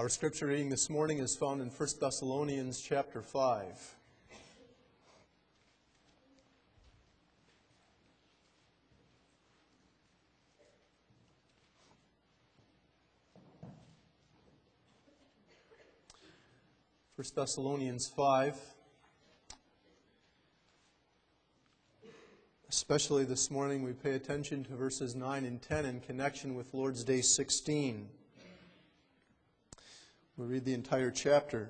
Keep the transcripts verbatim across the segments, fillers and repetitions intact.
Our scripture reading this morning is found in First Thessalonians chapter five. First Thessalonians five. Especially this morning we pay attention to verses nine and ten in connection with Lord's Day sixteen. We'll read the entire chapter.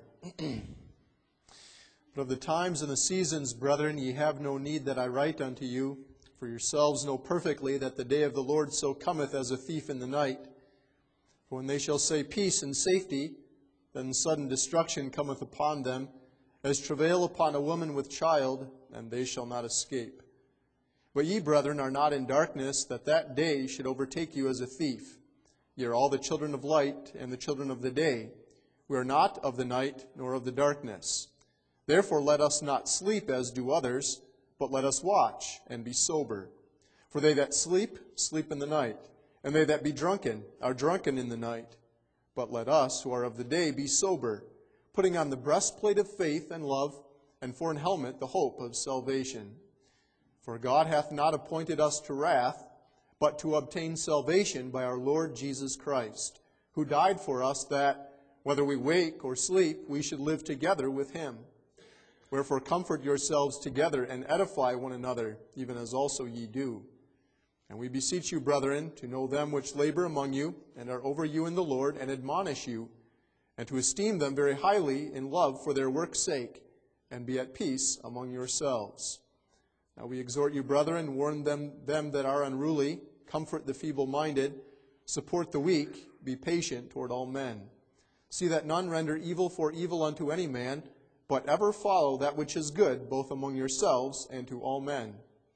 But of the times and the seasons, brethren, ye have no need that I write unto you, for yourselves know perfectly that the day of the Lord so cometh as a thief in the night. For when they shall say peace and safety, then sudden destruction cometh upon them, as travail upon a woman with child, and they shall not escape. But ye, brethren, are not in darkness, that that day should overtake you as a thief. Ye are all the children of light and the children of the day. We are not of the night, nor of the darkness. Therefore let us not sleep as do others, but let us watch and be sober. For they that sleep, sleep in the night, and they that be drunken are drunken in the night. But let us, who are of the day, be sober, putting on the breastplate of faith and love, and for an helmet the hope of salvation. For God hath not appointed us to wrath, but to obtain salvation by our Lord Jesus Christ, who died for us that, whether we wake or sleep, we should live together with him. Wherefore comfort yourselves together and edify one another, even as also ye do. And we beseech you, brethren, to know them which labor among you, and are over you in the Lord, and admonish you, and to esteem them very highly in love for their work's sake, and be at peace among yourselves. Now we exhort you, brethren, warn them, them that are unruly, comfort the feeble-minded, support the weak, be patient toward all men. See that none render evil for evil unto any man, but ever follow that which is good, both among yourselves and to all men.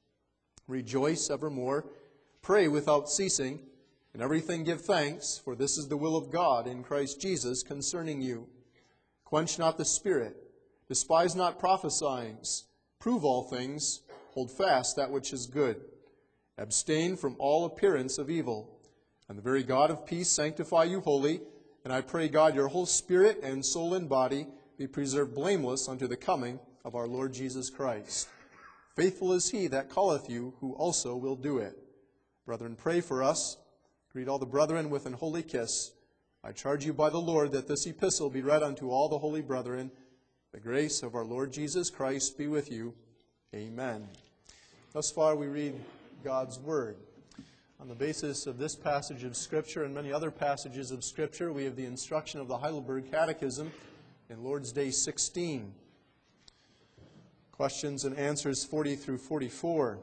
Rejoice evermore, pray without ceasing, in everything give thanks, for this is the will of God in Christ Jesus concerning you. Quench not the spirit, despise not prophesying, prove all things, hold fast that which is good. Abstain from all appearance of evil. And the very God of peace sanctify you wholly. And I pray God your whole spirit and soul and body be preserved blameless unto the coming of our Lord Jesus Christ. Faithful is he that calleth you, who also will do it. Brethren, pray for us. Greet all the brethren with an holy kiss. I charge you by the Lord that this epistle be read unto all the holy brethren. The grace of our Lord Jesus Christ be with you. Amen. Thus far we read God's Word. On the basis of this passage of Scripture and many other passages of Scripture, we have the instruction of the Heidelberg Catechism in Lord's Day sixteen. Questions and answers forty through forty-four.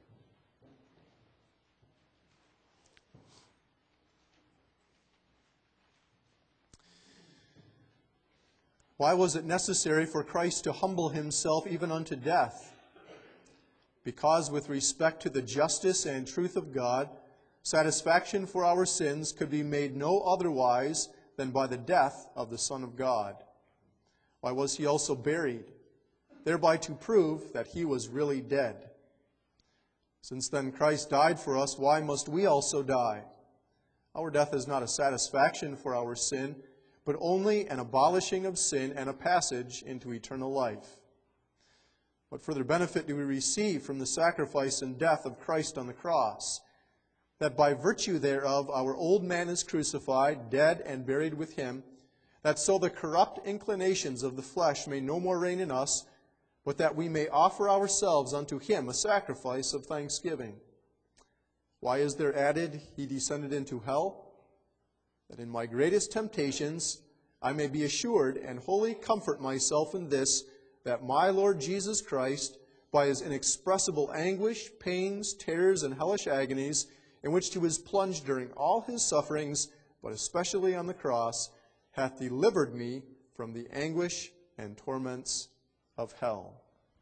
Why was it necessary for Christ to humble himself even unto death? Because with respect to the justice and truth of God, satisfaction for our sins could be made no otherwise than by the death of the Son of God. Why was he also buried? Thereby to prove that he was really dead. Since then Christ died for us, why must we also die? Our death is not a satisfaction for our sin, but only an abolishing of sin and a passage into eternal life. What further benefit do we receive from the sacrifice and death of Christ on the cross? That by virtue thereof our old man is crucified, dead and buried with him, that so the corrupt inclinations of the flesh may no more reign in us, but that we may offer ourselves unto him a sacrifice of thanksgiving. Why is there added, he descended into hell? That in my greatest temptations I may be assured and wholly comfort myself in this, that my Lord Jesus Christ, by his inexpressible anguish, pains, terrors, and hellish agonies, in which he was plunged during all his sufferings, but especially on the cross, hath delivered me from the anguish and torments of hell.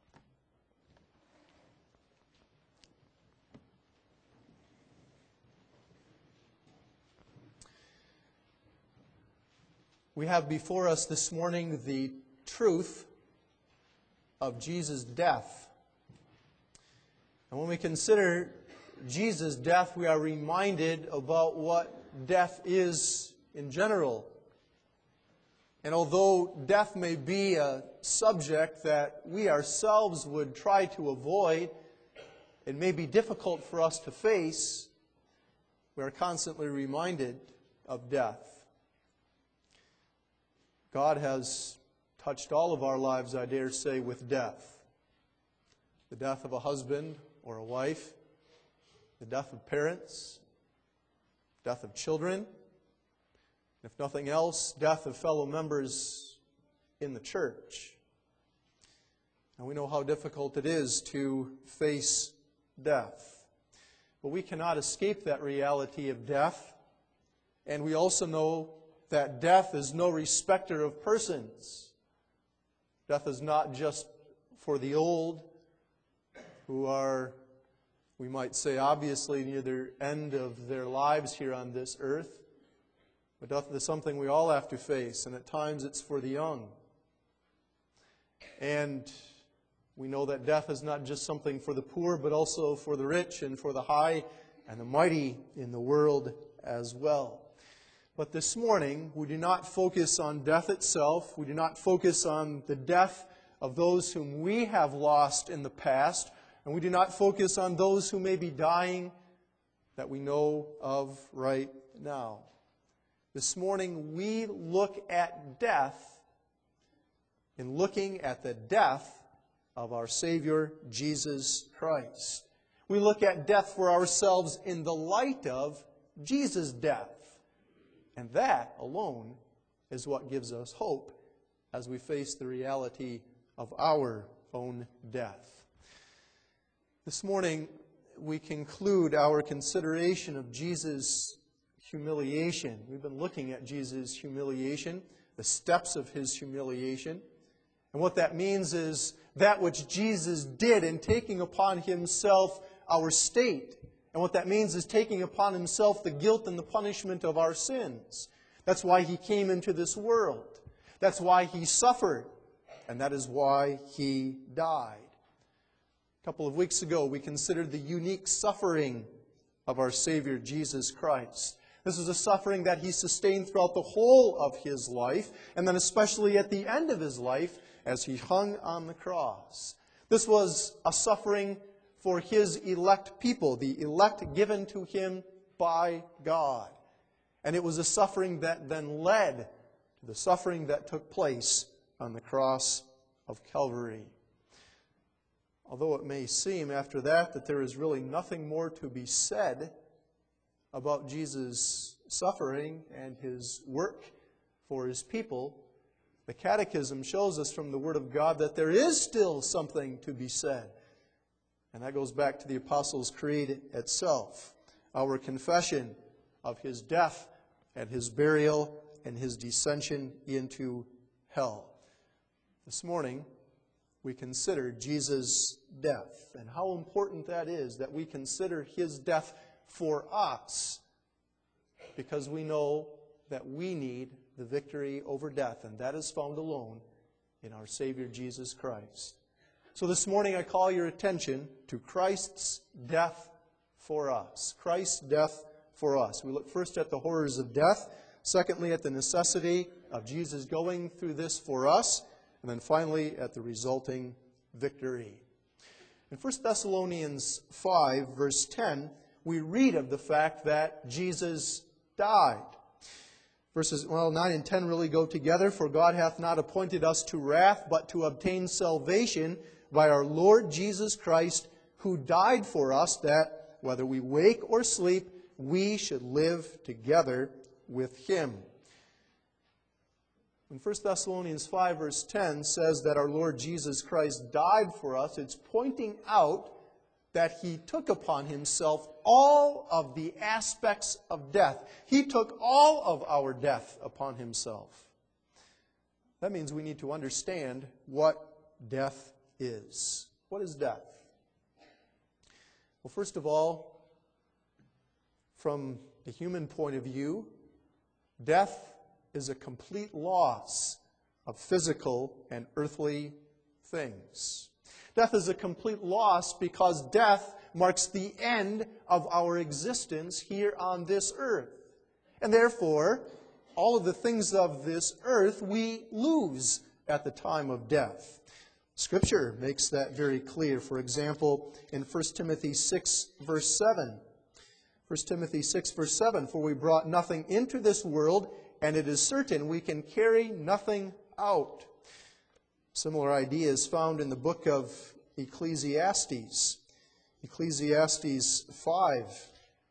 We have before us this morning the truth of Jesus' death. And when we consider Jesus' death, we are reminded about what death is in general. And although death may be a subject that we ourselves would try to avoid, it may be difficult for us to face, we are constantly reminded of death. God has touched all of our lives, I dare say, with death. The death of a husband or a wife, the death of parents, death of children, if nothing else, death of fellow members in the church. And we know how difficult it is to face death. But we cannot escape that reality of death. And we also know that death is no respecter of persons. Death is not just for the old, who are, we might say, obviously near the end of their lives here on this earth. But death is something we all have to face, and at times it's for the young. And we know that death is not just something for the poor, but also for the rich and for the high and the mighty in the world as well. But this morning, we do not focus on death itself. We do not focus on the death of those whom we have lost in the past. And we do not focus on those who may be dying that we know of right now. This morning, we look at death in looking at the death of our Savior, Jesus Christ. We look at death for ourselves in the light of Jesus' death. And that alone is what gives us hope as we face the reality of our own death. This morning, we conclude our consideration of Jesus' humiliation. We've been looking at Jesus' humiliation, the steps of his humiliation. And what that means is that which Jesus did in taking upon himself our state. And what that means is taking upon himself the guilt and the punishment of our sins. That's why he came into this world. That's why he suffered. And that is why he died. A couple of weeks ago, we considered the unique suffering of our Savior, Jesus Christ. This is a suffering that he sustained throughout the whole of his life, and then especially at the end of his life as he hung on the cross. This was a suffering for his elect people, the elect given to him by God. And it was a suffering that then led to the suffering that took place on the cross of Calvary. Although it may seem after that that there is really nothing more to be said about Jesus' suffering and his work for his people, the Catechism shows us from the Word of God that there is still something to be said. And that goes back to the Apostles' Creed itself, our confession of his death and his burial and his descension into hell. This morning, we consider Jesus' death and how important that is that we consider his death for us, because we know that we need the victory over death, and that is found alone in our Savior Jesus Christ. So this morning I call your attention to Christ's death for us. Christ's death for us. We look first at the horrors of death, secondly at the necessity of Jesus going through this for us, and then finally at the resulting victory. In First Thessalonians five, verse ten, we read of the fact that Jesus died. Verses well, nine and ten really go together. For God hath not appointed us to wrath, but to obtain salvation by our Lord Jesus Christ, who died for us, that whether we wake or sleep, we should live together with him. When First Thessalonians five, verse ten says that our Lord Jesus Christ died for us, it's pointing out that he took upon himself all of the aspects of death. He took all of our death upon himself. That means we need to understand what death is. What is death? Well, first of all, from the human point of view, death is a complete loss of physical and earthly things. Death is a complete loss because death marks the end of our existence here on this earth. And therefore, all of the things of this earth we lose at the time of death. Scripture makes that very clear. For example, in First Timothy six, verse seven. First Timothy six, verse seven, "For we brought nothing into this world, and it is certain we can carry nothing out." Similar idea is found in the book of Ecclesiastes. Ecclesiastes five,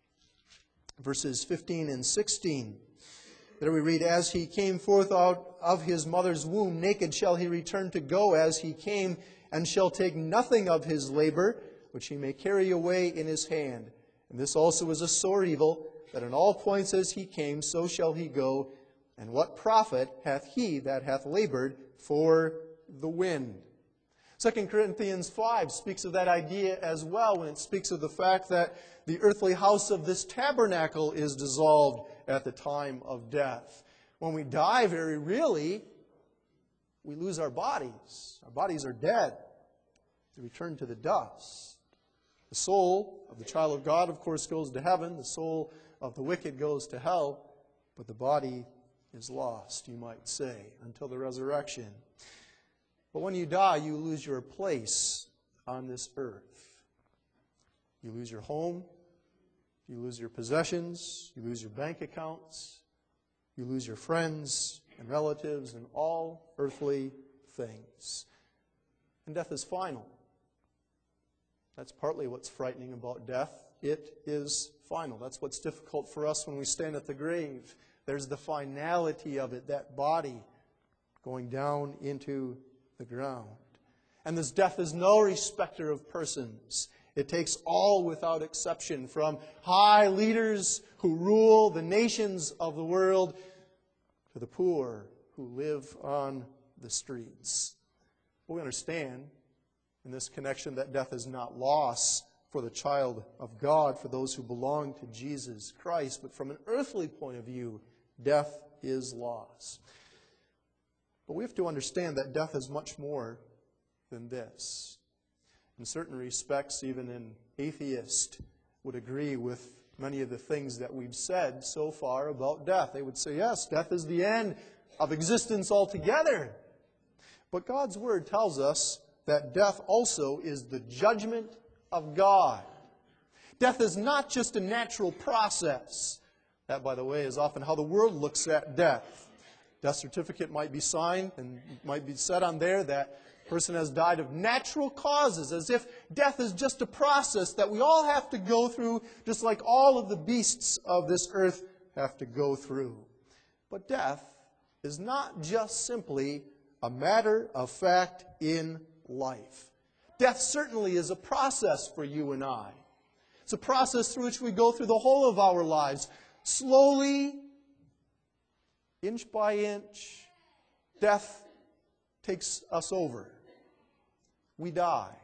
verses fifteen and sixteen. There we read, "As he came forth out of his mother's womb, naked shall he return to go as he came, and shall take nothing of his labor, which he may carry away in his hand. And this also is a sore evil, that in all points as he came, so shall he go. And what profit hath he that hath labored for the wind?" Second Corinthians five speaks of that idea as well, when it speaks of the fact that the earthly house of this tabernacle is dissolved at the time of death. When we die, very really, we lose our bodies. Our bodies are dead. They return to the dust. The soul of the child of God, of course, goes to heaven. The soul of the wicked goes to hell. But the body is lost, you might say, until the resurrection. But when you die, you lose your place on this earth. You lose your home. You lose your possessions. You lose your bank accounts. You lose your friends and relatives and all earthly things. And death is final. That's partly what's frightening about death. It is final. That's what's difficult for us when we stand at the grave. There's the finality of it, that body going down into the ground. And this death is no respecter of persons. It takes all without exception, from high leaders who rule the nations of the world to the poor who live on the streets. But we understand in this connection that death is not loss for the child of God, for those who belong to Jesus Christ. But from an earthly point of view, death is loss. But we have to understand that death is much more than this. In certain respects, even an atheist would agree with many of the things that we've said so far about death. They would say, yes, death is the end of existence altogether. But God's Word tells us that death also is the judgment of God. Death is not just a natural process. That, by the way, is often how the world looks at death. Death certificate might be signed and it might be said on there that person has died of natural causes, as if death is just a process that we all have to go through, just like all of the beasts of this earth have to go through. But death is not just simply a matter of fact in life. Death certainly is a process for you and I. It's a process through which we go through the whole of our lives. Slowly, inch by inch, death takes us over. We die.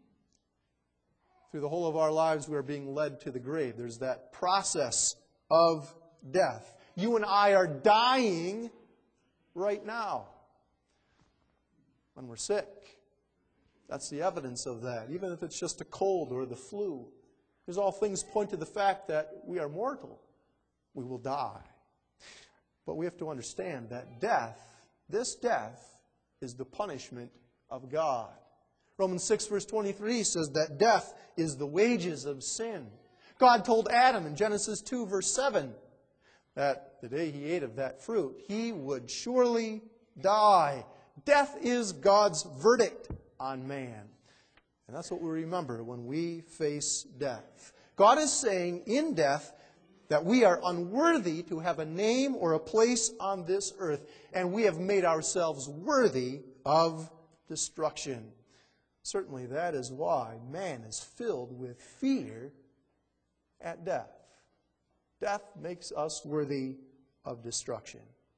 Through the whole of our lives, we are being led to the grave. There's that process of death. You and I are dying right now. When we're sick, that's the evidence of that. Even if it's just a cold or the flu. Because all things point to the fact that we are mortal. We will die. But we have to understand that death, this death, is the punishment of God. Romans six verse twenty-three says that death is the wages of sin. God told Adam in Genesis two verse seven that the day he ate of that fruit, he would surely die. Death is God's verdict on man. And that's what we remember when we face death. God is saying in death that we are unworthy to have a name or a place on this earth, and we have made ourselves worthy of destruction. Certainly that is why man is filled with fear at death. Death makes us worthy of destruction.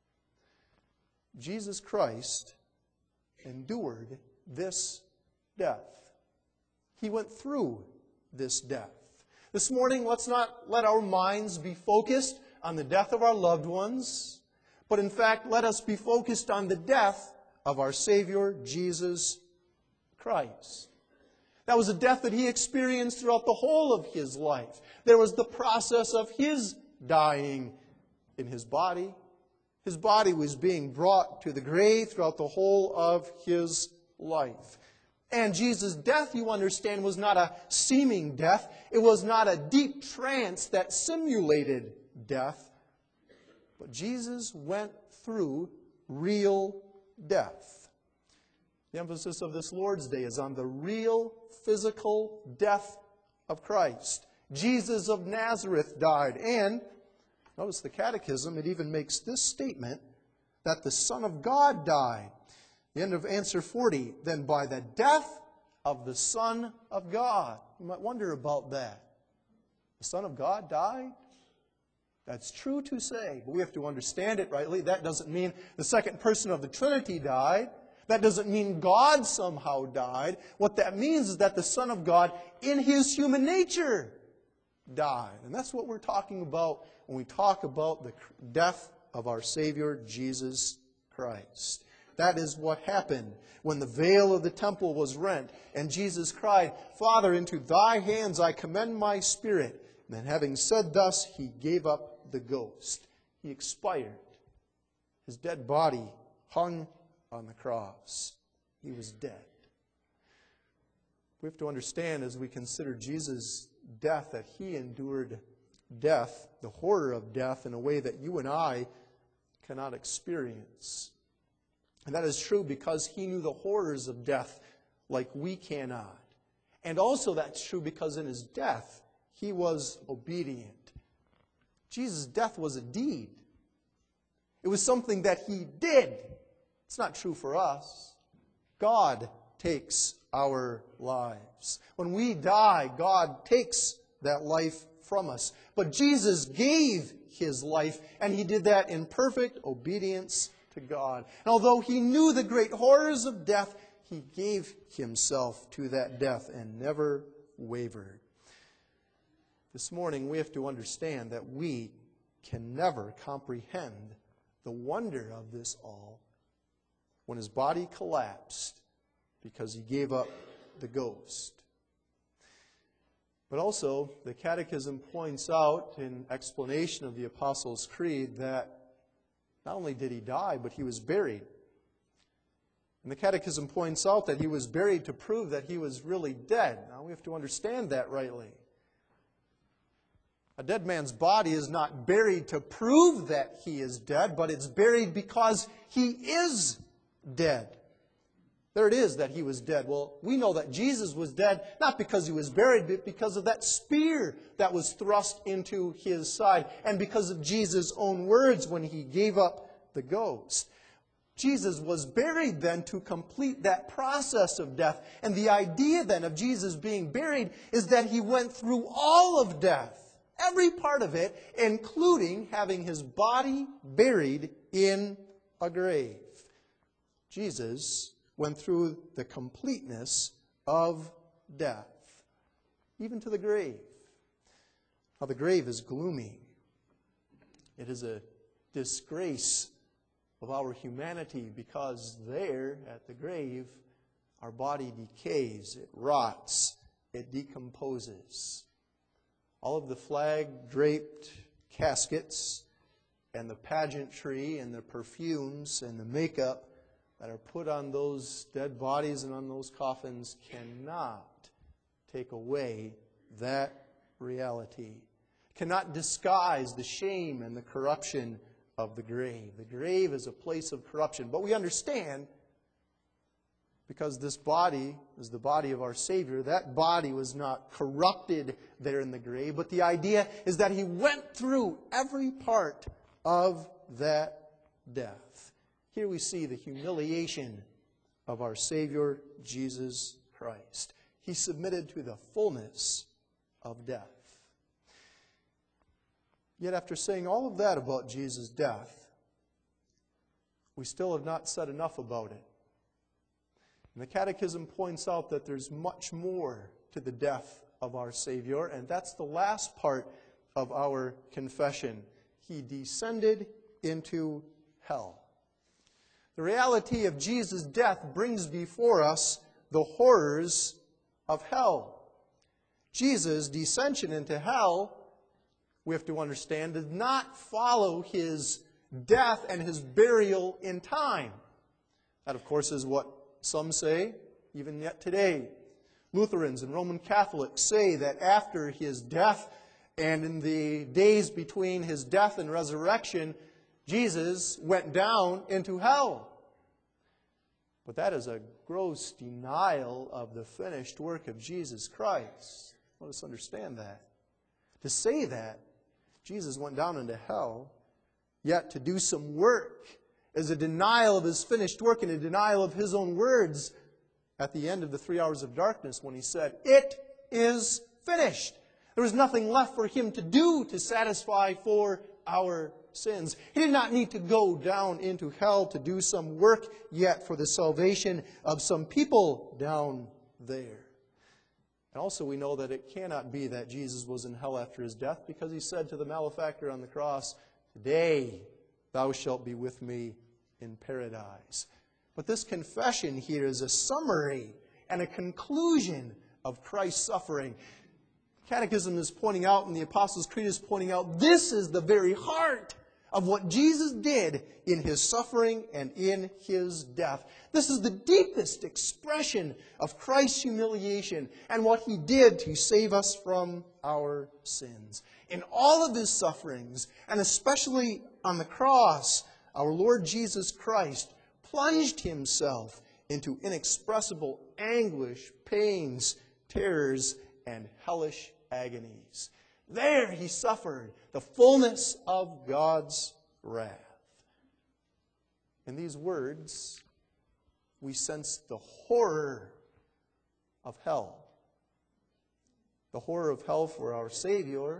Jesus Christ endured this death. He went through this death. This morning, let's not let our minds be focused on the death of our loved ones, but in fact, let us be focused on the death of our Savior, Jesus Christ. That was a death that he experienced throughout the whole of his life. There was the process of his dying in his body, His body was being brought to the grave throughout the whole of his life. And Jesus' death, you understand, was not a seeming death. It was not a deep trance that simulated death. But Jesus went through real death. The emphasis of this Lord's Day is on the real physical death of Christ. Jesus of Nazareth died. And, notice the Catechism, it even makes this statement, that the Son of God died. The end of answer forty, then by the death of the Son of God. You might wonder about that. The Son of God died? That's true to say, but we have to understand it rightly. That doesn't mean the second person of the Trinity died. That doesn't mean God somehow died. What that means is that the Son of God, in His human nature, died. And that's what we're talking about when we talk about the death of our Savior, Jesus Christ. That is what happened when the veil of the temple was rent and Jesus cried, Father, into thy hands I commend my spirit. And then having said thus, he gave up the ghost. He expired. His dead body hung on the cross. He was dead. We have to understand as we consider Jesus' death that he endured death, the horror of death, in a way that you and I cannot experience. And that is true because he knew the horrors of death like we cannot. And also that's true because in his death, he was obedient. Jesus' death was a deed. It was something that he did. It's not true for us. God takes our lives. When we die, God takes that life from us. But Jesus gave his life, and he did that in perfect obedience to God. And although he knew the great horrors of death, he gave himself to that death and never wavered. This morning we have to understand that we can never comprehend the wonder of this all when his body collapsed because he gave up the ghost. But also, the Catechism points out in explanation of the Apostles' Creed that not only did he die, but he was buried. And the Catechism points out that he was buried to prove that he was really dead. Now we have to understand that rightly. A dead man's body is not buried to prove that he is dead, but it's buried because he is dead. There it is that he was dead. Well, we know that Jesus was dead not because he was buried, but because of that spear that was thrust into his side, and because of Jesus' own words when he gave up the ghost. Jesus was buried then to complete that process of death. And the idea then of Jesus being buried is that he went through all of death, every part of it, including having his body buried in a grave. Jesus went through the completeness of death, even to the grave. Now, the grave is gloomy. It is a disgrace of our humanity because there, at the grave, our body decays, it rots, it decomposes. All of the flag-draped caskets and the pageantry and the perfumes and the makeup that are put on those dead bodies and on those coffins cannot take away that reality. Cannot disguise the shame and the corruption of the grave. The grave is a place of corruption. But we understand, because this body is the body of our Savior, that body was not corrupted there in the grave. But the idea is that he went through every part of that death. Here we see the humiliation of our Savior, Jesus Christ. He submitted to the fullness of death. Yet after saying all of that about Jesus' death, we still have not said enough about it. And the Catechism points out that there's much more to the death of our Savior, and that's the last part of our confession. He descended into hell. The reality of Jesus' death brings before us the horrors of hell. Jesus' descension into hell, we have to understand, did not follow his death and his burial in time. That, of course, is what some say, even yet today. Lutherans and Roman Catholics say that after his death and in the days between his death and resurrection, Jesus went down into hell. But that is a gross denial of the finished work of Jesus Christ. Let us understand that. To say that Jesus went down into hell, yet to do some work, is a denial of his finished work and a denial of his own words at the end of the three hours of darkness when he said, "It is finished." There was nothing left for him to do to satisfy for our sins. He did not need to go down into hell to do some work yet for the salvation of some people down there. And also we know that it cannot be that Jesus was in hell after his death, because he said to the malefactor on the cross, "Today thou shalt be with me in paradise." But this confession here is a summary and a conclusion of Christ's suffering. Catechism is pointing out, and the Apostles' Creed is pointing out, this is the very heart of what Jesus did in his suffering and in his death. This is the deepest expression of Christ's humiliation and what he did to save us from our sins. In all of his sufferings, and especially on the cross, our Lord Jesus Christ plunged himself into inexpressible anguish, pains, terrors, and hellish agonies. There he suffered the fullness of God's wrath. In these words, we sense the horror of hell. The horror of hell for our Savior,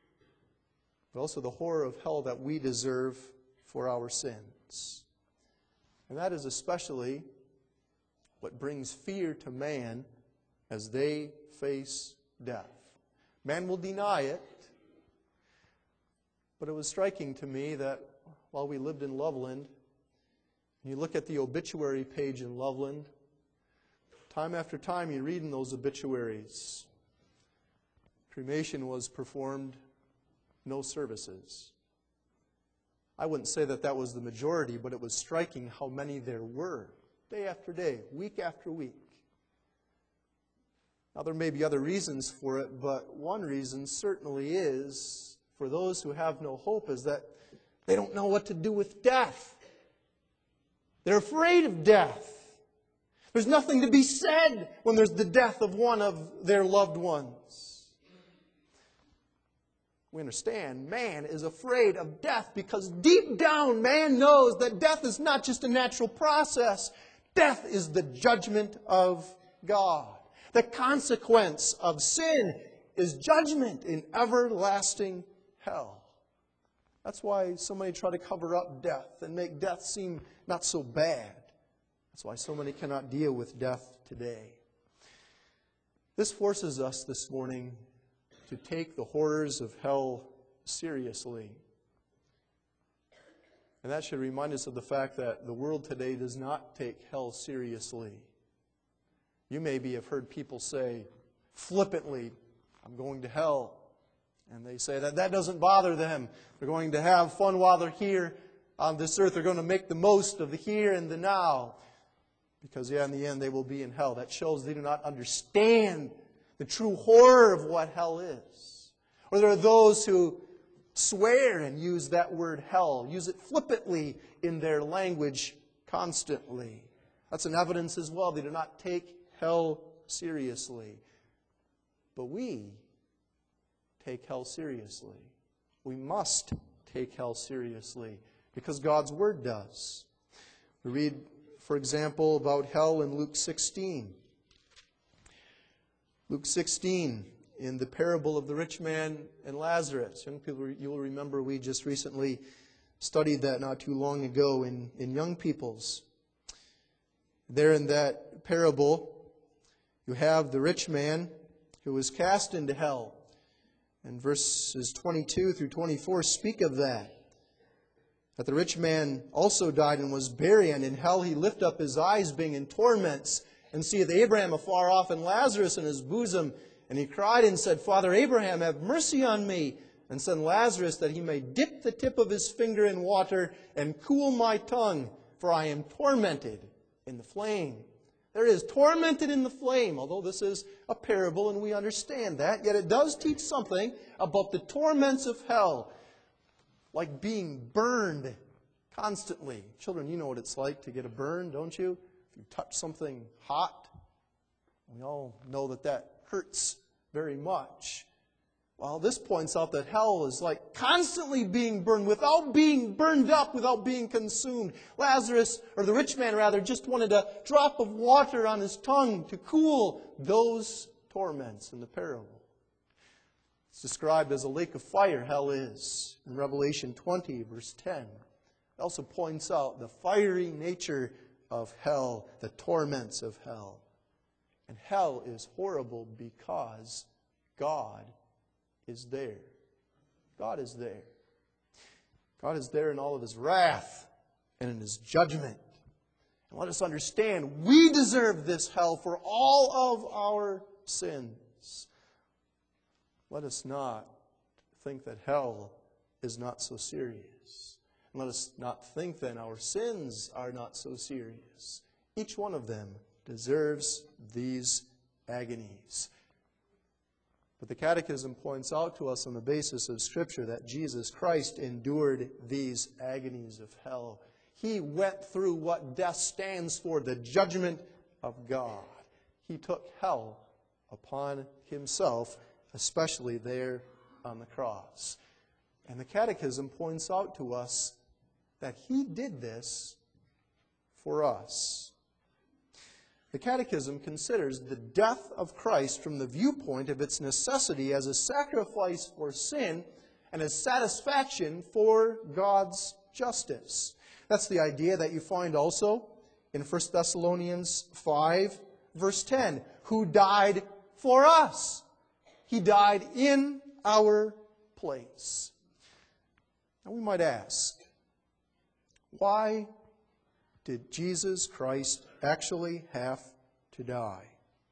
but also the horror of hell that we deserve for our sins. And that is especially what brings fear to man as they face death. Man will deny it, but it was striking to me that while we lived in Loveland, you look at the obituary page in Loveland, time after time you read in those obituaries, cremation was performed, no services. I wouldn't say that that was the majority, but it was striking how many there were, day after day, week after week. Now, there may be other reasons for it, but one reason certainly is, for those who have no hope, is that they don't know what to do with death. They're afraid of death. There's nothing to be said when there's the death of one of their loved ones. We understand man is afraid of death because deep down man knows that death is not just a natural process. Death is the judgment of God. The consequence of sin is judgment in everlasting hell. That's why so many try to cover up death and make death seem not so bad. That's why so many cannot deal with death today. This forces us this morning to take the horrors of hell seriously. And that should remind us of the fact that the world today does not take hell seriously. You maybe have heard people say flippantly, "I'm going to hell." And they say that that doesn't bother them. They're going to have fun while they're here on this earth. They're going to make the most of the here and the now. Because, yeah, in the end, they will be in hell. That shows they do not understand the true horror of what hell is. Or there are those who swear and use that word hell, use it flippantly in their language constantly. That's an evidence as well. They do not take hell seriously. But we take hell seriously. We must take hell seriously because God's Word does. We read, for example, about hell in Luke sixteen. Luke sixteen, in the parable of the rich man and Lazarus. Young people, you will remember we just recently studied that not too long ago in, in Young People's. There in that parable, you have the rich man who was cast into hell. And verses twenty-two through twenty-four speak of that. That the rich man also died and was buried, and in hell he lift up his eyes, being in torments, and seeth Abraham afar off, and Lazarus in his bosom. And he cried and said, Father Abraham, have mercy on me, and send Lazarus that he may dip the tip of his finger in water and cool my tongue, for I am tormented in the flame. There it is, tormented in the flame, although this is a parable and we understand that, yet it does teach something about the torments of hell, like being burned constantly. Children, you know what it's like to get a burn, don't you? If you touch something hot, we all know that that hurts very much. Well, this points out that hell is like constantly being burned without being burned up, without being consumed. Lazarus, or the rich man rather, just wanted a drop of water on his tongue to cool those torments in the parable. It's described as a lake of fire, hell is, in Revelation twenty, verse ten. It also points out the fiery nature of hell, the torments of hell. And hell is horrible because God is there. God is there. God is there in all of His wrath and in His judgment. And let us understand, we deserve this hell for all of our sins. Let us not think that hell is not so serious. And let us not think then our sins are not so serious. Each one of them deserves these agonies. But the Catechism points out to us on the basis of Scripture that Jesus Christ endured these agonies of hell. He went through what death stands for, the judgment of God. He took hell upon Himself, especially there on the cross. And the Catechism points out to us that He did this for us. The Catechism considers the death of Christ from the viewpoint of its necessity as a sacrifice for sin and as satisfaction for God's justice. That's the idea that you find also in First Thessalonians five, verse ten, who died for us. He died in our place. Now we might ask, why did Jesus Christ actually have to die?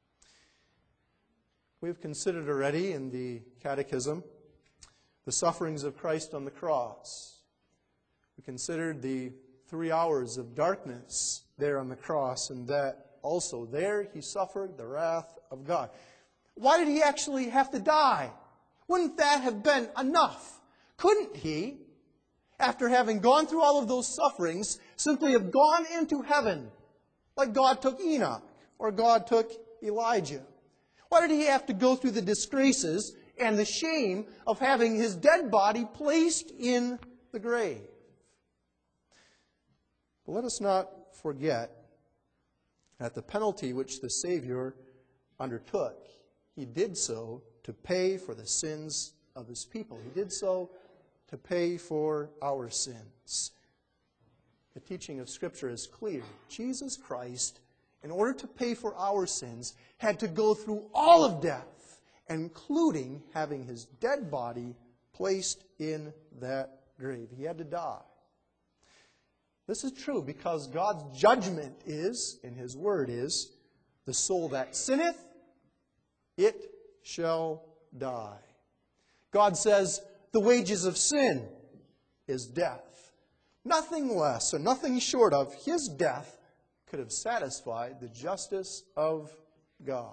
We have considered already in the Catechism the sufferings of Christ on the cross. We considered the three hours of darkness there on the cross, and that also there He suffered the wrath of God. Why did He actually have to die? Wouldn't that have been enough? Couldn't He, after having gone through all of those sufferings, simply have gone into heaven like God took Enoch or God took Elijah? Why did He have to go through the disgraces and the shame of having His dead body placed in the grave? But let us not forget that the penalty which the Savior undertook, He did so to pay for the sins of His people. He did so to pay for our sins. The teaching of Scripture is clear. Jesus Christ, in order to pay for our sins, had to go through all of death, including having His dead body placed in that grave. He had to die. This is true because God's judgment is, in His Word is, the soul that sinneth, it shall die. God says, the wages of sin is death. Nothing less or nothing short of His death could have satisfied the justice of God.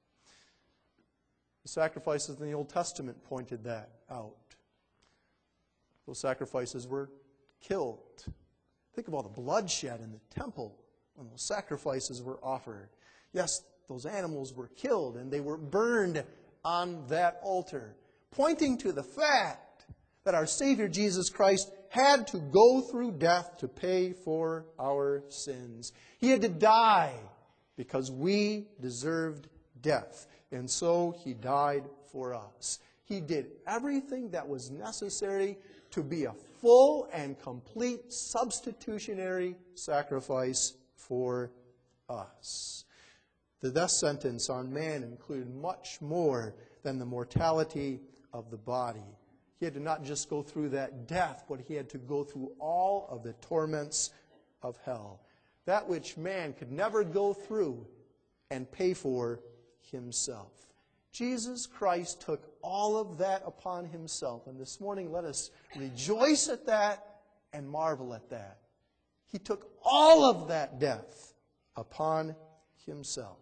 The sacrifices in the Old Testament pointed that out. Those sacrifices were killed. Think of all the bloodshed in the temple when those sacrifices were offered. Yes, those animals were killed and they were burned on that altar, pointing to the fact that our Savior Jesus Christ had to go through death to pay for our sins. He had to die because we deserved death, and so He died for us. He did everything that was necessary to be a full and complete substitutionary sacrifice for us. The death sentence on man included much more than the mortality of the body. He had to not just go through that death, but He had to go through all of the torments of hell. That which man could never go through and pay for himself. Jesus Christ took all of that upon himself. And this morning, let us rejoice at that and marvel at that. He took all of that death upon himself.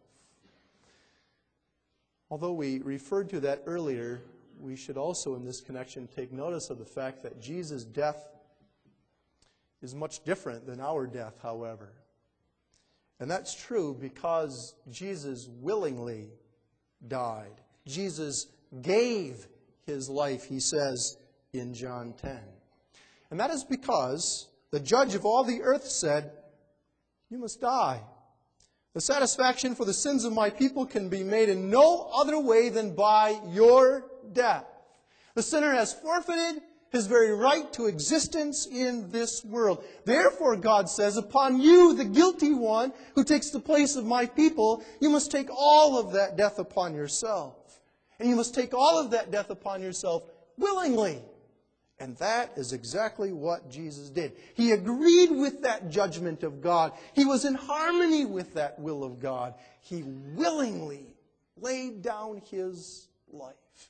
Although we referred to that earlier, we should also in this connection take notice of the fact that Jesus' death is much different than our death, however. And that's true because Jesus willingly died. Jesus gave his life, he says in John ten. And that is because the judge of all the earth said, "You must die. The satisfaction for the sins of my people can be made in no other way than by your death." The sinner has forfeited his very right to existence in this world. Therefore, God says, upon you, the guilty one who takes the place of my people, you must take all of that death upon yourself. And you must take all of that death upon yourself willingly. And that is exactly what Jesus did. He agreed with that judgment of God. He was in harmony with that will of God. He willingly laid down his life.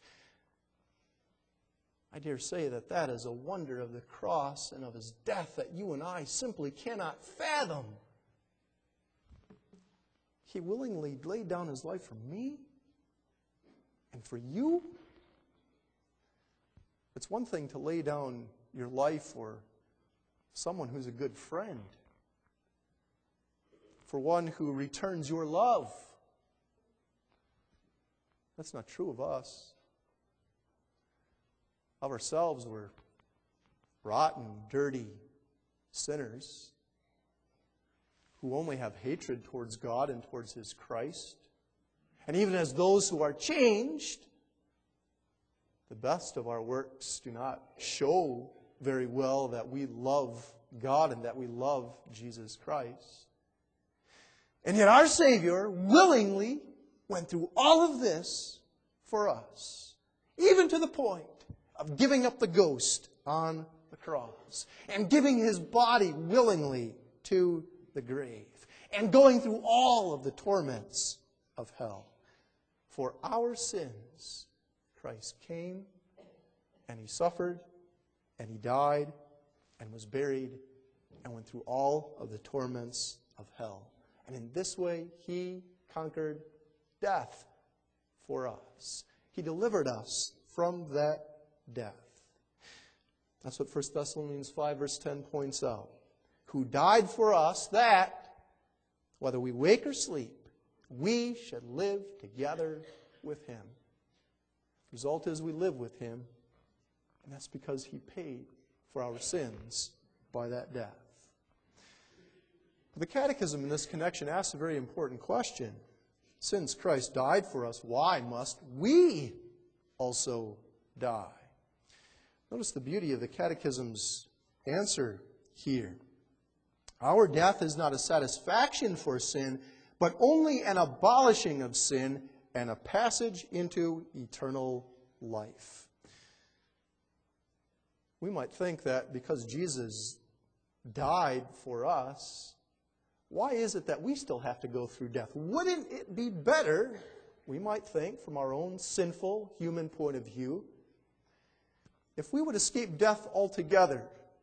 I dare say that that is a wonder of the cross and of his death that you and I simply cannot fathom. He willingly laid down his life for me and for you. It's one thing to lay down your life for someone who's a good friend, for one who returns your love. That's not true of us. Of ourselves, we're rotten, dirty sinners who only have hatred towards God and towards his Christ. And even as those who are changed, the best of our works do not show very well that we love God and that we love Jesus Christ. And yet our Savior willingly went through all of this for us, even to the point of giving up the ghost on the cross and giving his body willingly to the grave and going through all of the torments of hell. For our sins, Christ came and he suffered and he died and was buried and went through all of the torments of hell. And in this way, he conquered death for us. He delivered us from that death. That's what First Thessalonians five verse ten points out. Who died for us that, whether we wake or sleep, we should live together with him. The result is we live with him, and that's because he paid for our sins by that death. The Catechism in this connection asks a very important question. Since Christ died for us, why must we also die? Notice the beauty of the Catechism's answer here. Our death is not a satisfaction for sin, but only an abolishing of sin and a passage into eternal life. We might think that because Jesus died for us, why is it that we still have to go through death? Wouldn't it be better, we might think, from our own sinful human point of view, if we would escape death altogether,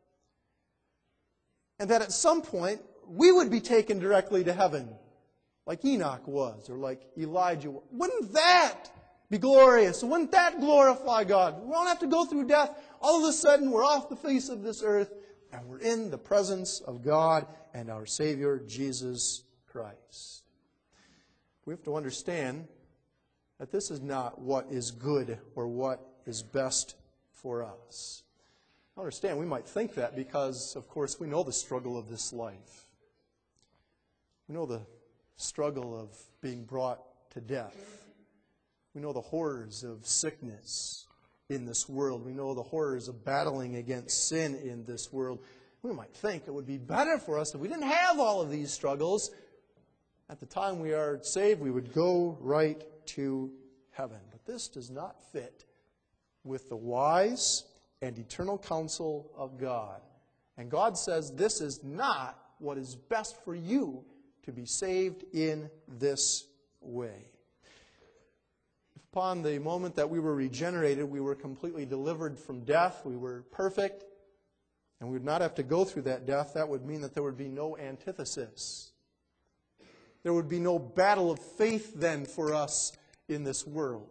and that at some point we would be taken directly to heaven, like Enoch was, or like Elijah was? Wouldn't that be glorious? Wouldn't that glorify God? We don't have to go through death. All of a sudden we're off the face of this earth, and we're in the presence of God and our Savior, Jesus Christ. We have to understand that this is not what is good or what is best for us. I understand we might think that because, of course, we know the struggle of this life. We know the struggle of being brought to death. We know the horrors of sickness in this world. We know the horrors of battling against sin in this world. We might think it would be better for us if we didn't have all of these struggles. At the time we are saved, we would go right to heaven. But this does not fit with the wise and eternal counsel of God. And God says this is not what is best for you to be saved in this way. If a upon the moment that we were regenerated, we were completely delivered from death. We were perfect. And we would not have to go through that death. That would mean that there would be no antithesis. There would be no battle of faith then for us in this world.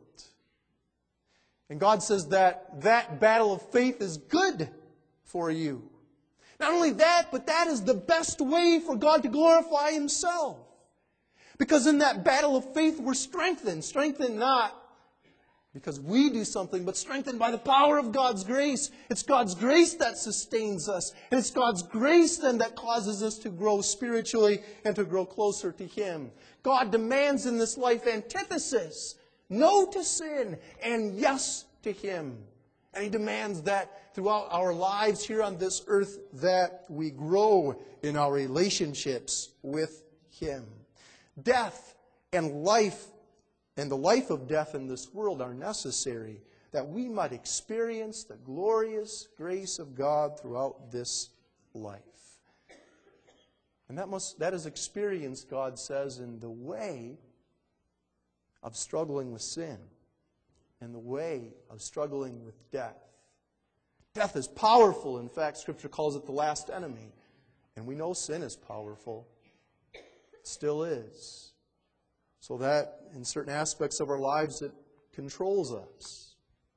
And God says that that battle of faith is good for you. Not only that, but that is the best way for God to glorify Himself. Because in that battle of faith we're strengthened. Strengthened not because we do something, but strengthened by the power of God's grace. It's God's grace that sustains us. And it's God's grace then that causes us to grow spiritually and to grow closer to Him. God demands in this life antithesis. No to sin and yes to Him. And He demands that throughout our lives here on this earth that we grow in our relationships with Him. Death and life and the life of death in this world are necessary that we might experience the glorious grace of God throughout this life. And that must that is experienced, God says, in the way of struggling with sin, in the way of struggling with death. Death is powerful. In fact, Scripture calls it the last enemy. And we know sin is powerful. It still is. So that in certain aspects of our lives it controls us.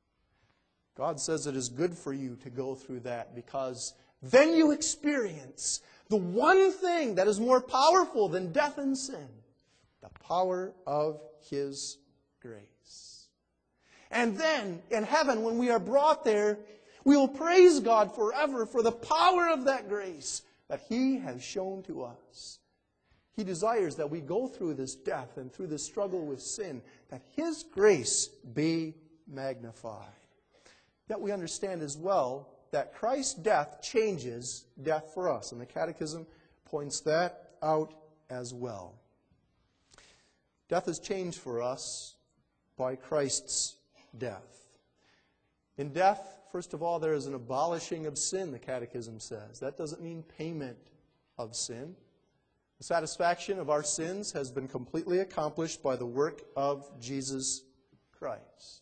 God says it is good for you to go through that because then you experience the one thing that is more powerful than death and sin. The power of His grace. And then in heaven when we are brought there, we will praise God forever for the power of that grace that He has shown to us. He desires that we go through this death and through this struggle with sin, that His grace be magnified. That we understand as well that Christ's death changes death for us. And the Catechism points that out as well. Death is changed for us by Christ's death. In death, first of all, there is an abolishing of sin, the Catechism says. That doesn't mean payment of sin. The satisfaction of our sins has been completely accomplished by the work of Jesus Christ.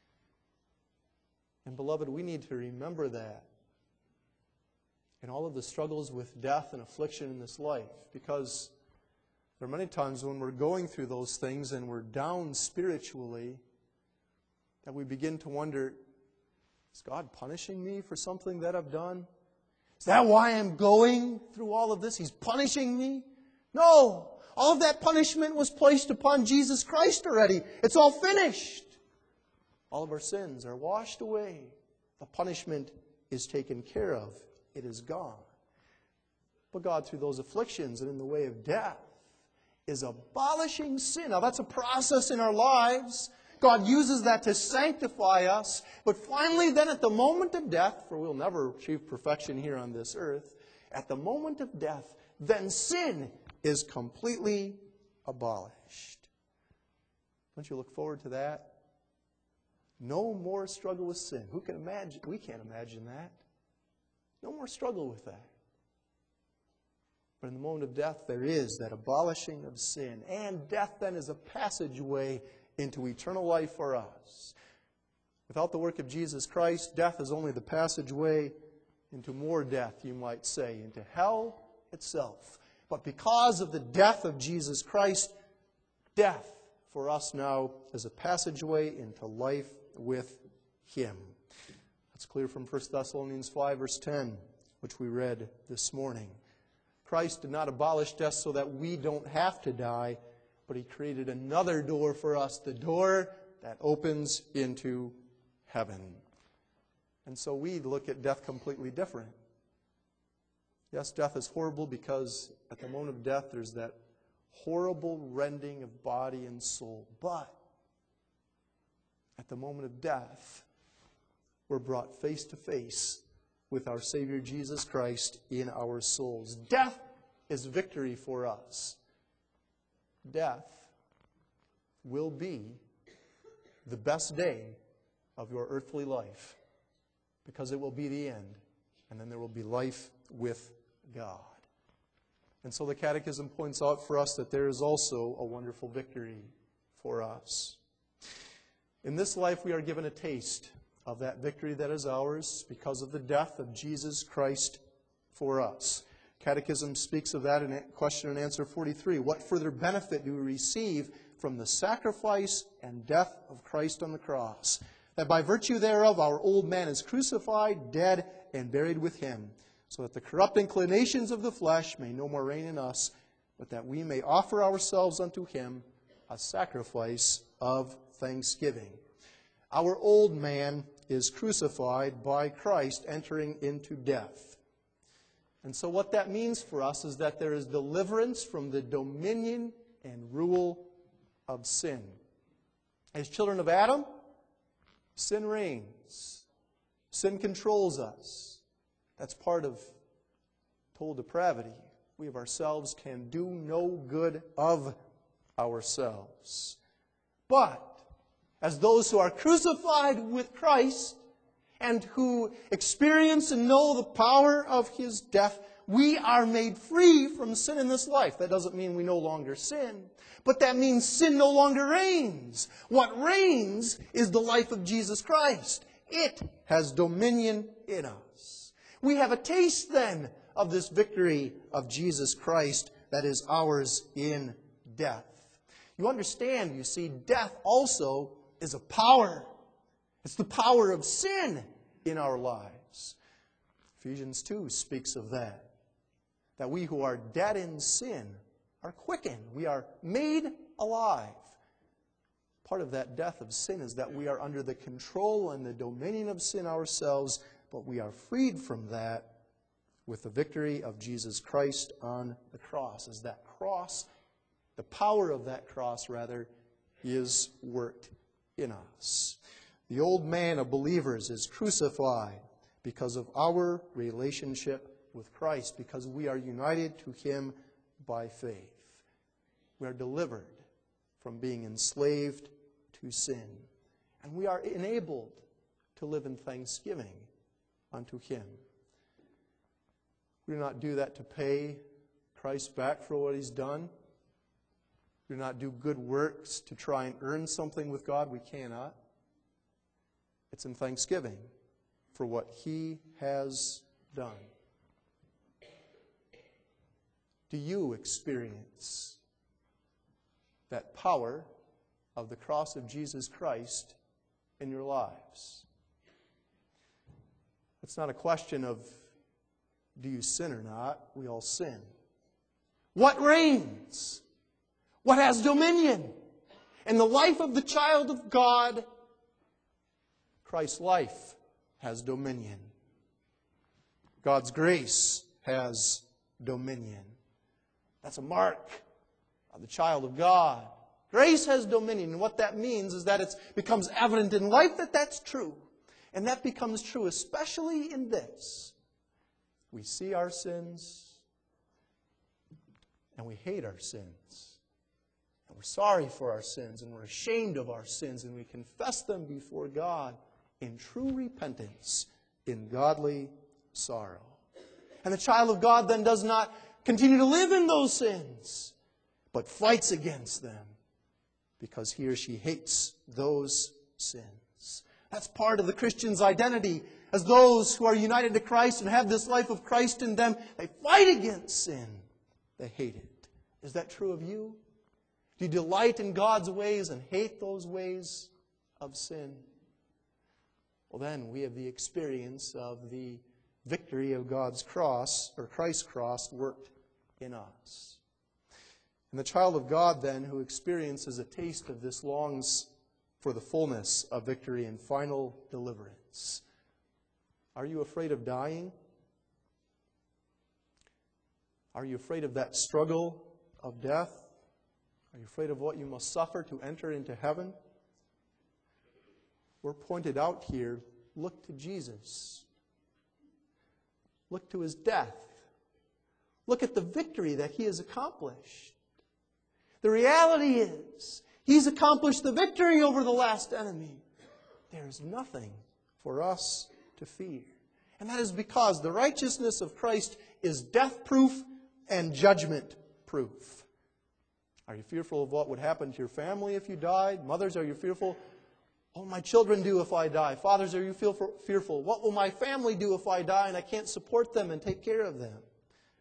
And beloved, we need to remember that in all of the struggles with death and affliction in this life, because there are many times when we're going through those things and we're down spiritually that we begin to wonder, is God punishing me for something that I've done? Is that why I'm going through all of this? He's punishing me? No. All of that punishment was placed upon Jesus Christ already. It's all finished. All of our sins are washed away. The punishment is taken care of. It is gone. But God, through those afflictions and in the way of death, is abolishing sin. Now that's a process in our lives. God uses that to sanctify us. But finally then at the moment of death, for we'll never achieve perfection here on this earth, at the moment of death, then sin is completely abolished. Don't you look forward to that? No more struggle with sin. Who can imagine? We can't imagine that. No more struggle with that. But in the moment of death, there is that abolishing of sin. And death then is a passageway into eternal life for us. Without the work of Jesus Christ, death is only the passageway into more death, you might say, into hell itself. But because of the death of Jesus Christ, death for us now is a passageway into life with Him. That's clear from First Thessalonians five, verse ten, which we read this morning. Christ did not abolish death so that we don't have to die, but He created another door for us, the door that opens into heaven. And so we look at death completely different. Yes, death is horrible because at the moment of death there's that horrible rending of body and soul. But at the moment of death, we're brought face to face with our Savior Jesus Christ in our souls. Death is victory for us. Death will be the best day of your earthly life because it will be the end, and then there will be life with God. And so the Catechism points out for us that there is also a wonderful victory for us. In this life we are given a taste of that victory that is ours because of the death of Jesus Christ for us. Catechism speaks of that in question and answer forty-three. What further benefit do we receive from the sacrifice and death of Christ on the cross? That by virtue thereof our old man is crucified, dead, and buried with him, so that the corrupt inclinations of the flesh may no more reign in us, but that we may offer ourselves unto him a sacrifice of thanksgiving. Our old man is crucified by Christ entering into death. And so what that means for us is that there is deliverance from the dominion and rule of sin. As children of Adam, sin reigns. Sin controls us. That's part of total depravity. We of ourselves can do no good of ourselves. But as those who are crucified with Christ and who experience and know the power of his death, we are made free from sin in this life. That doesn't mean we no longer sin, but that means sin no longer reigns. What reigns is the life of Jesus Christ. It has dominion in us. We have a taste then of this victory of Jesus Christ that is ours in death. You understand, you see, death also is a power. It's the power of sin in our lives. Ephesians two speaks of that. That we who are dead in sin are quickened. We are made alive. Part of that death of sin is that we are under the control and the dominion of sin ourselves, but we are freed from that with the victory of Jesus Christ on the cross. As that cross, the power of that cross, rather, is worked in us. The old man of believers is crucified because of our relationship with Christ, because we are united to him by faith. We are delivered from being enslaved to sin. And we are enabled to live in thanksgiving unto him. We do not do that to pay Christ back for what he's done. We do not do good works to try and earn something with God. We cannot. It's in thanksgiving for what he has done. Do you experience that power of the cross of Jesus Christ in your lives? It's not a question of do you sin or not. We all sin. What reigns? What has dominion? In the life of the child of God, Christ's life has dominion. God's grace has dominion. That's a mark of the child of God. Grace has dominion. And what that means is that it becomes evident in life that that's true. And that becomes true especially in this. We see our sins and we hate our sins. And we're sorry for our sins and we're ashamed of our sins and we confess them before God in true repentance, in godly sorrow. And the child of God then does not continue to live in those sins, but fights against them because he or she hates those sins. That's part of the Christian's identity. As those who are united to Christ and have this life of Christ in them, they fight against sin. They hate it. Is that true of you? Do you delight in God's ways and hate those ways of sin? Well, then we have the experience of the victory of God's cross, or Christ's cross, worked in us. And the child of God, then, who experiences a taste of this, longs for the fullness of victory and final deliverance. Are you afraid of dying? Are you afraid of that struggle of death? Are you afraid of what you must suffer to enter into heaven? We're pointed out here, look to Jesus. Look to his death. Look at the victory that he has accomplished. The reality is, he's accomplished the victory over the last enemy. There is nothing for us to fear. And that is because the righteousness of Christ is death-proof and judgment-proof. Are you fearful of what would happen to your family if you died? Mothers, are you fearful What will my children do if I die? Fathers, are you feel fearful? What will my family do if I die and I can't support them and take care of them?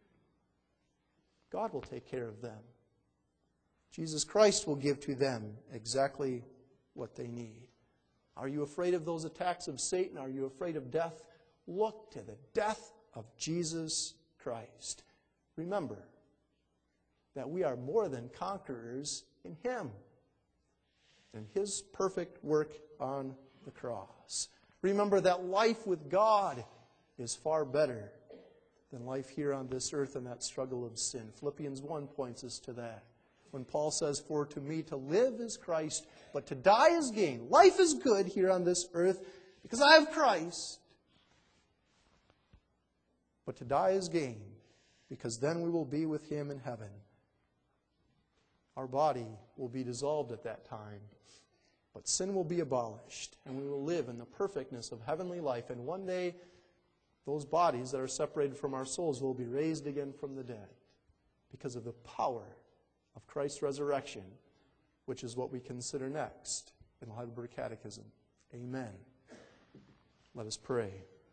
God will take care of them. Jesus Christ will give to them exactly what they need. Are you afraid of those attacks of Satan? Are you afraid of death? Look to the death of Jesus Christ. Remember that we are more than conquerors in Him and His perfect work on the cross. Remember that life with God is far better than life here on this earth in that struggle of sin. Philippians one points us to that. When Paul says, "For to me to live is Christ, but to die is gain." Life is good here on this earth because I have Christ. But to die is gain because then we will be with Him in heaven. Our body will be dissolved at that time, but sin will be abolished, and we will live in the perfectness of heavenly life. And one day, those bodies that are separated from our souls will be raised again from the dead because of the power of Christ's resurrection, which is what we consider next in the Heidelberg Catechism. Amen. Let us pray.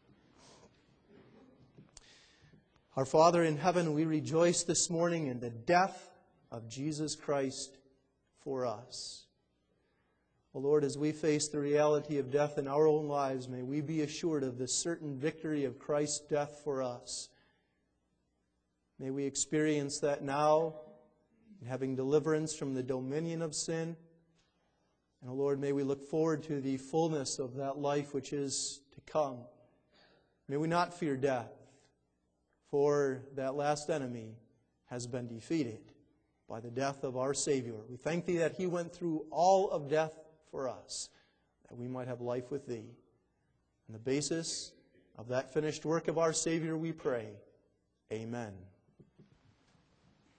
Our Father in heaven, we rejoice this morning in the death of Jesus Christ for us. O Lord, as we face the reality of death in our own lives, may we be assured of the certain victory of Christ's death for us. May we experience that now, in having deliverance from the dominion of sin. And, O Lord, may we look forward to the fullness of that life which is to come. May we not fear death, for that last enemy has been defeated by the death of our Savior. We thank Thee that He went through all of death for us, that we might have life with Thee. On the basis of that finished work of our Savior, we pray. Amen.